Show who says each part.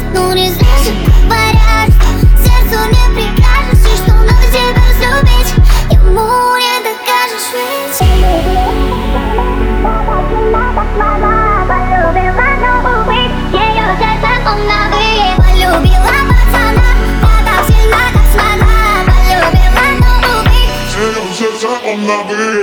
Speaker 1: Ну не зря же говорят, что сердцу не прикажешь, и что надо тебя разлюбить, ему не докажешь ведь. Полюбила, но убить ее сердце он набит. Полюбила пацана, да так сильно, как смогла. Полюбила, но убить
Speaker 2: ее сердце он набит.